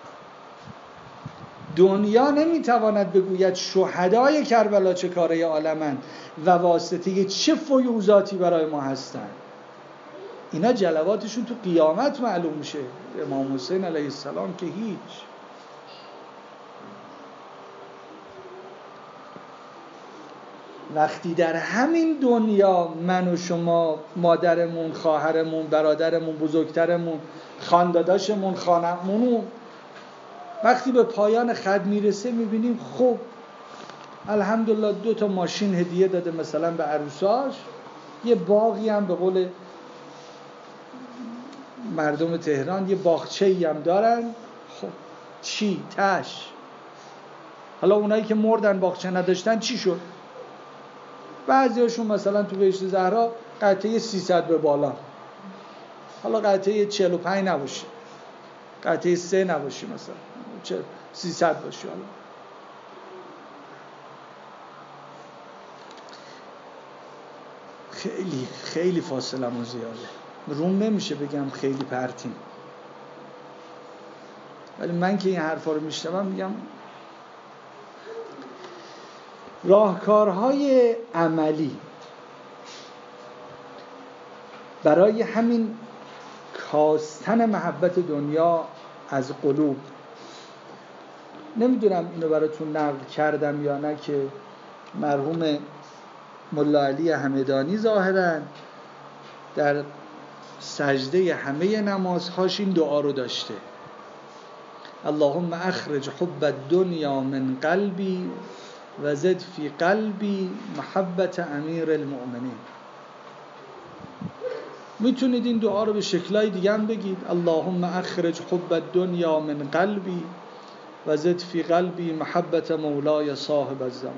دنیا نمیتواند بگوید شهدای کربلا چه کاره عالمند و واسطه چه فیوضاتی برای ما هستند. اینا جلواتشون تو قیامت معلوم میشه. امام حسین علیه السلام که هیچ. وقتی در همین دنیا من و شما، مادرمون، خواهرمون، برادرمون، بزرگترمون، خانداداشمون، خانممون وقتی به پایان خط میرسه میبینیم خب الحمدلله 2 ماشین هدیه داده مثلا به عروساش، یه باغی هم به قول مردم تهران یه باغچه‌ای هم دارن. خب چی؟ تش. حالا اونایی که مردن باغچه نداشتن چی شد؟ بعضیاشون مثلا تو بهشت زهرا قطعه 300 به بالا، حالا قطعه 45 نباشه، قطعه 3 نباشه، مثلا 300 باشه. حالا خیلی خیلی فاصلمون زیاده، روم نمیشه بگم خیلی پرتیم. ولی من که این حرفا رو میشنوم میگم راهکارهای عملی برای همین کاستن محبت دنیا از قلوب. نمیدونم اینو براتون نقل کردم یا نه که مرحوم ملا علی همدانی ظاهراً در سجده همه نمازهاش این دعا رو داشته: اللهم اخرج حب الدنیا من قلبی و زد فی قلبی محبت امیر المؤمنین. میتونید این دعا رو به شکلای دیگه هم بگید: اللهم اخرج حب الدنیا من قلبی و زد فی قلبی محبت مولای صاحب الزمان.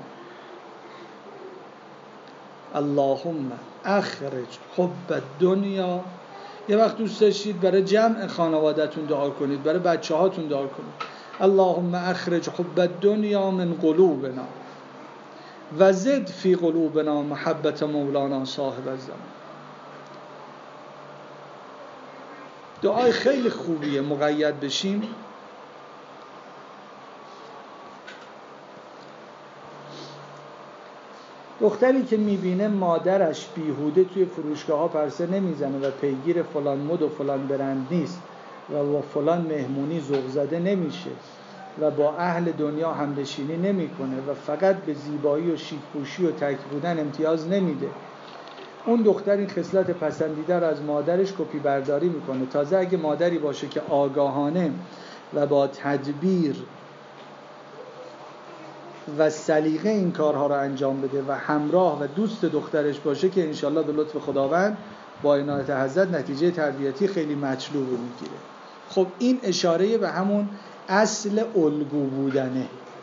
اللهم اخرج حب الدنیا. یه وقت دوست داشتید برای جمع خانواده‌تون دعا کنید، برای بچه‌هاتون دعا کنید: اللهم اخرج حب الدنیا من قلوبنا و زد فی قلوبنا محبت مولانا صاحب الزمان. دعای خیلی خوبیه، مقید بشیم. دختری که میبینه مادرش بیهوده توی فروشگاه ها پرسه نمیزنه و پیگیر فلان مد و فلان برند نیست و با فلان مهمونی ذوق زده نمیشه و با اهل دنیا همنشینی نمیکنه و فقط به زیبایی و شیک پوشی و تک بودن امتیاز نمیده، اون دختر این خصلت پسندیده رو از مادرش کپی برداری میکنه. تازه اگه مادری باشه که آگاهانه و با تدبیر و سلیقه این کارها رو انجام بده و همراه و دوست دخترش باشه که انشالله به لطف خداوند با عنایت حضرت نتیجه تربیتی خیلی مطلوب میگیره. خب این اشاره به همون اصل الگو بودنه.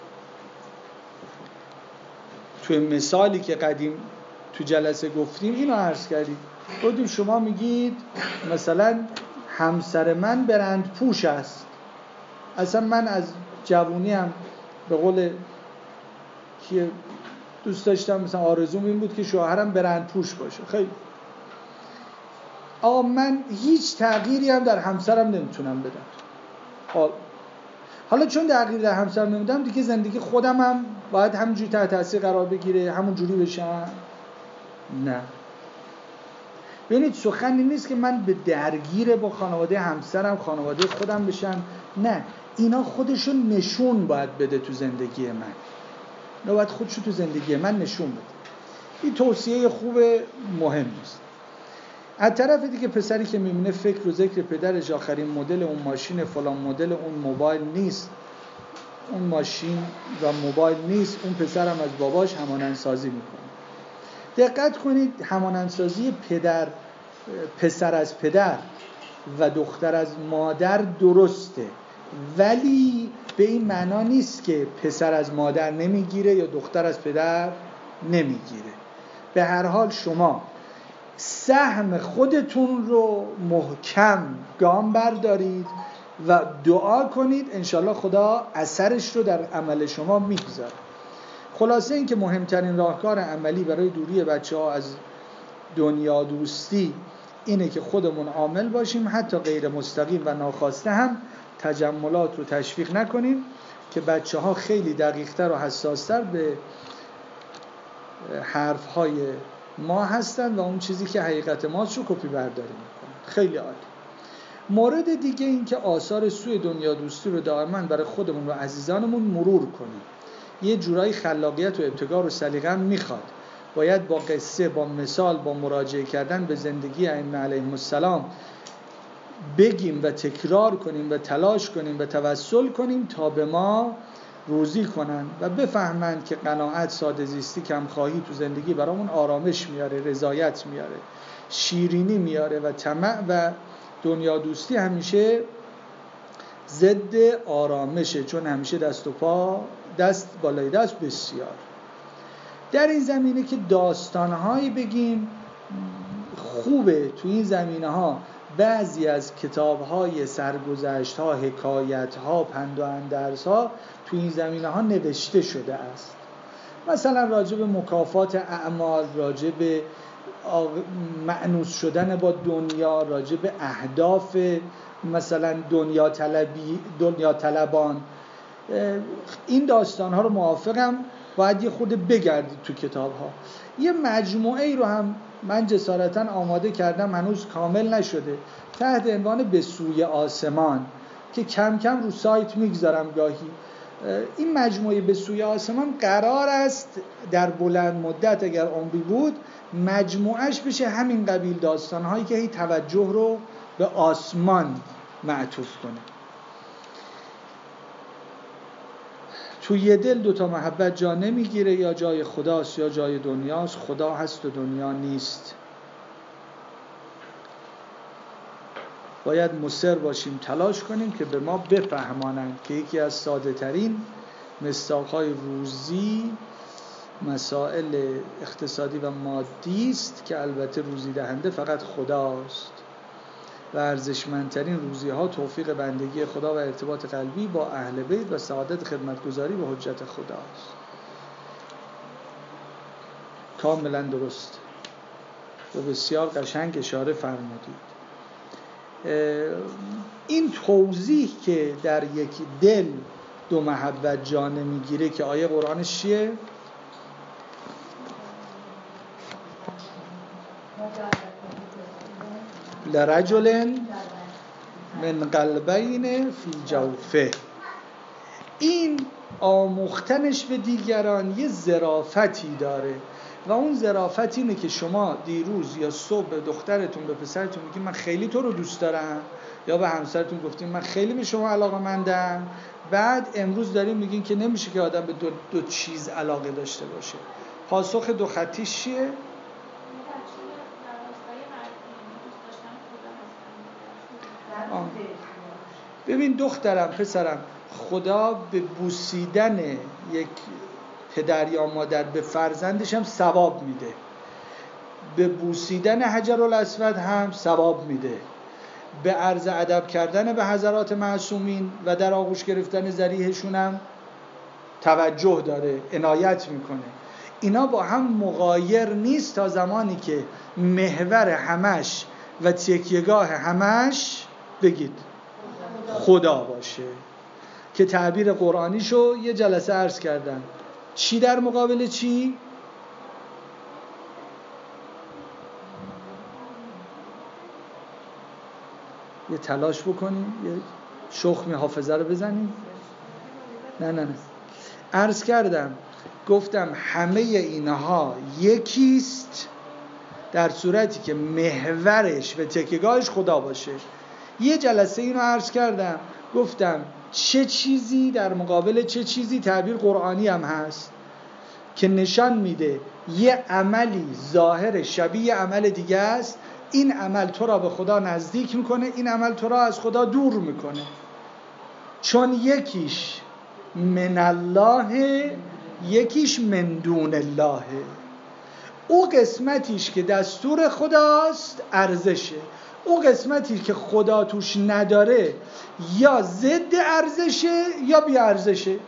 توی مثالی که قدیم تو جلسه گفتیم اینو عرض کردیم، گفتیم شما میگید مثلا همسر من برند پوش است، اصلا من از جوونی هم به قول که دوست داشتم مثلا آرزوم این بود که شوهرم برند پوش باشه. خیلی آقا من هیچ تغییری هم در همسرم نمیتونم بدم. حالا چون تغییر در همسرم نمیدم دیگه زندگی خودم هم باید همونجوری تحت تاثیر قرار بگیره، همونجوری بشم؟ نه. ببینید سخنی نیست که من به درگیر با خانواده همسرم، خانواده خودم بشم، نه، اینا خودشون نشون باید بده تو زندگی من، اینا باید خودشون تو زندگی من نشون بده. این توصیه خوب مهم است. از طرف دیگه پسری که میمونه فکر و ذکر پدرش آخرین مدل اون ماشین فلان مدل اون موبایل نیست، اون ماشین و موبایل نیست، اون پسرم از باباش همانندسازی میکنه. دقت کنید، همانندسازی پسر از پدر و دختر از مادر درسته، ولی به این معنا نیست که پسر از مادر نمیگیره یا دختر از پدر نمیگیره. به هر حال شما سهم خودتون رو محکم گام بردارید و دعا کنید انشالله خدا اثرش رو در عمل شما میگذاره. خلاصه این که مهمترین راهکار عملی برای دوری بچه‌ها از دنیا دوستی اینه که خودمون عامل باشیم، حتی غیر مستقیم و ناخواسته هم تجملات رو تشویق نکنیم که بچه‌ها خیلی دقیق‌تر و حساس‌تر به حرف‌های ما هستن و اون چیزی که حقیقت ماست رو کپی برداری میکنن. خیلی عالی. مورد دیگه این که آثار سوی دنیا دوستی رو دائما برای خودمون و عزیزانمون مرور کنیم. یه جورایی خلاقیت و ابتکار و سلیقه هم میخواد. باید با قصه، با مثال، با مراجعه کردن به زندگی ائمه علیهم السلام بگیم و تکرار کنیم و تلاش کنیم و توسل کنیم تا به ما روزی کنن و بفهمند که قناعت، ساده زیستی، کمخواهی تو زندگی برامون آرامش میاره، رضایت میاره، شیرینی میاره و طمع و دنیا دوستی همیشه ضد آرامشه، چون همیشه دست و پا، دست بالای دست بسیار. در این زمینه که داستانهایی بگیم خوبه، تو این زمینه ها بعضی از کتاب‌های سرگذشت‌ها، حکایت‌ها، پند و اندرس‌ها تو این زمینه‌ها نوشته شده است. مثلا راجع به مکافات اعمال، راجع به مأنوس شدن با دنیا، راجع به اهداف مثلا دنیا طلبان، این داستان‌ها رو موافقم باید یه خود بگردید تو کتاب‌ها. یه مجموعه ای رو هم من جسارتاً آماده کردم، هنوز کامل نشده، تحت عنوان به سوی آسمان، که کم کم رو سایت میگذارم گاهی. این مجموعه به سوی آسمان قرار است در بلند مدت اگر عمری بود مجموعش بشه همین قبیل داستان‌هایی که هی توجه رو به آسمان معطوف کنه. توی دل دوتا محبت جا نمیگیره، یا جای خداست یا جای دنیاست، خدا هست و دنیا نیست. باید مصر باشیم، تلاش کنیم که به ما بفهمانند که یکی از ساده ترین مصداق‌های روزی مسائل اقتصادی و مادی است که البته روزی دهنده فقط خداست و ارزشمندترین روزی‌ها توفیق بندگی خدا و ارتباط قلبی با اهل بیت و سعادت خدمتگزاری به حجت خداست. کاملا درست و بسیار قشنگ اشاره فرمودید. این توضیح که در یک دل دو محبت جا نمیگیره که آیه قرآنش چیه؟ لرجل من قلبین فی جوفه. این آموختنش به دیگران یه ظرافتی داره و اون ظرافت اینه که شما دیروز یا صبح به دخترتون به پسرتون میگین من خیلی تو رو دوست دارم، یا به همسرتون گفتین من خیلی به شما علاقه‌مندم، بعد امروز داریم میگین که نمیشه که آدم به دو چیز علاقه داشته باشه. پاسخ دو خطیش چیه؟ ببین دخترم پسرم، خدا به بوسیدن یک پدر یا مادر به فرزندش هم ثواب میده، به بوسیدن حجرالاسود هم ثواب میده، به عرض ادب کردن به حضرات معصومین و در آغوش گرفتن ذریحشون هم توجه داره، عنایت میکنه. اینا با هم مغایر نیست تا زمانی که محور همش و تکیهگاه همش بگید خدا باشه، که تعبیر قرآنیشو یه جلسه عرض کردم. چی در مقابل چی؟ یه تلاش بکنیم، یه شخمی حافظه رو بزنیم. نه عرض کردم، گفتم همه اینها یکیست در صورتی که محورش و تکیهگاهش خدا باشه. یه جلسه اینو عرض کردم، گفتم چه چیزی در مقابل چه چیزی تعبیر قرآنی هم هست که نشان میده یه عملی ظاهر شبیه عمل دیگه است، این عمل تو را به خدا نزدیک میکنه، این عمل تو را از خدا دور میکنه، چون یکیش من الله یکیش من دون الله. او قسمتیش که دستور خداست ارزشه، او قسمتی که خدا توش نداره یا ضد ارزشه یا بی ارزشه.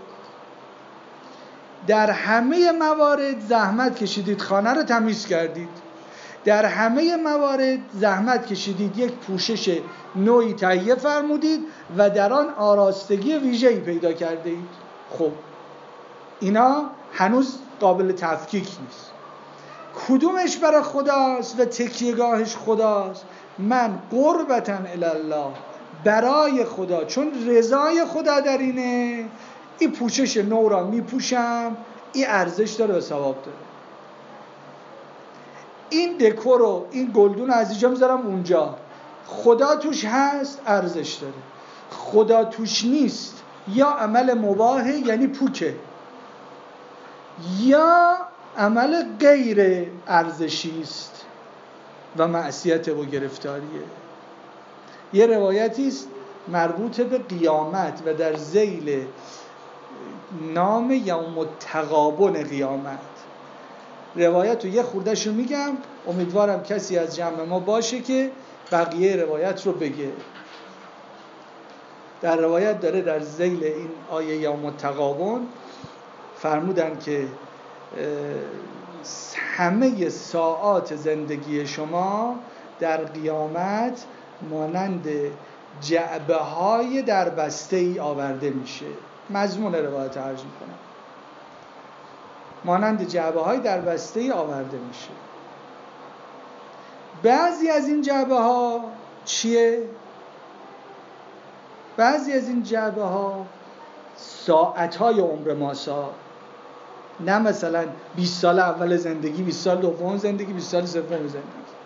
در همه موارد زحمت کشیدید خانه رو تمیز کردید، در همه موارد زحمت کشیدید یک پوشش نوعی تهیه فرمودید و در آن آراستگی ویژه‌ای پیدا کردید. خب اینا هنوز قابل تفکیک نیست. کدومش برای خداست و تکیهگاهش خداست؟ من قربتاً الله، برای خدا، چون رضای خدا در اینه، این پوشش نو را میپوشم، این ارزش داره و ثواب داره. این دکور رو، این گلدون از اینجا میذارم اونجا، خدا توش هست ارزش داره، خدا توش نیست یا عمل مباهه یعنی پوکه، یا عمل غیر ارزشی است و معصیت و گرفتاریه. یه روایتی است مربوط به قیامت و در ذیل نام یوم التغابن قیامت. روایت رو یه خورده‌شو میگم، امیدوارم کسی از جمع ما باشه که بقیه روایت رو بگه. در روایت داره در ذیل این آیه یوم التغابن فرمودن که همه ساعات زندگی شما در قیامت مانند جعبه های در بسته ای آورده میشه. مضمون روایت عرض میکنم، مانند جعبه های در بسته ای آورده میشه. بعضی از این جعبه ها چیه؟ بعضی از این جعبه ها ساعت های عمر ماسا، نه مثلا 20 سال اول زندگی، 20 سال دوم زندگی، 20 سال سوم زندگی.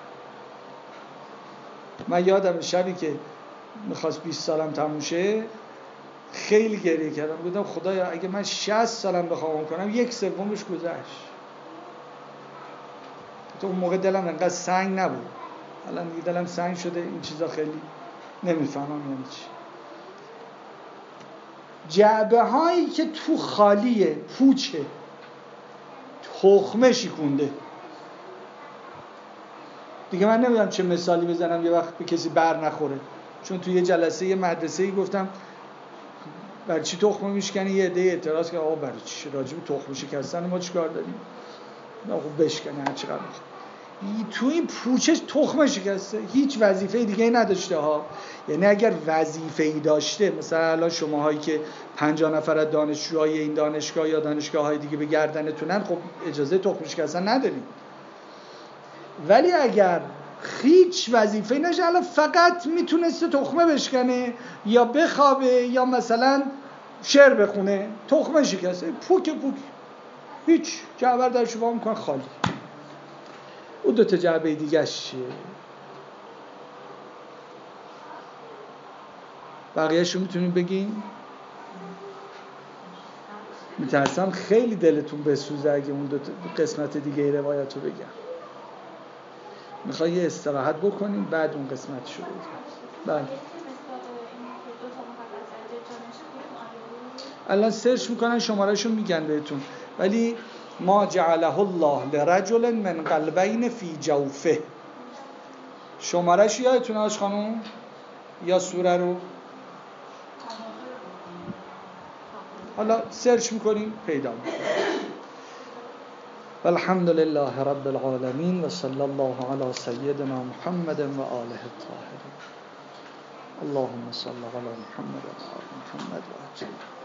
من یادم شبی که میخواست 20 سالم تموم شه خیلی گریه کردم، گفتم خدایا اگه من 60 سالم بخوام کنم یک سومش گذشت. تو اون موقع دلم انقدر سنگ نبود، الان دیگه دلم سنگ شده، این چیزا خیلی نمیفهمم یعنی چی. جعبه هایی که تو خالیه، پوچه، تخمه شکونده. دیگه من نمیدونم چه مثالی بزنم یه وقت به کسی بر نخوره، چون تو یه جلسه یه مدرسه‌ای گفتم برای چی تخمه میشکنی، یه عده اعتراض که آقا برای چی راجب تخمه شکستن ما چیکار داریم، آقا بشکنه هر چقدر تو این پوچش تخمه شکسته، هیچ وظیفه دیگه نداشته ها. یعنی اگر وظیفه‌ای داشته، مثلا الان شماهایی که 50 نفر از دانشجوهای این دانشگاه یا دانشگاه‌های دیگه به گردنتونن، خب اجازه تخمه شکستن نداریم. ولی اگر هیچ وظیفه‌ای نشه، الان فقط میتونسته تخمه بشکنه یا بخوابه یا مثلا شعر بخونه، تخمه شکسته، پوک هیچ جعبه در شما میکنن خالی. او دوتا جعبه دیگه چیه؟ بقیه‌شو میتونید بگین؟ میترسم خیلی دلتون بسوزه اگه اون دو قسمت دیگه روایت رو بگم. میخوای یه استراحت بکنیم بعد اون قسمتشو بگم. بله الان سرچ میکنن شمارهشو میگن بهتون، ولی ما جعله الله لرجل من قلبین فی جوفه، شمارهش یادتونه آج خانوم یا سوره رو؟ حالا سرچ میکنیم پیدا میکنیم. والحمد لله رب العالمین و صلی الله علی سیدنا محمد و آله الطاهرین. اللهم صل علی محمد و آل محمد و عجل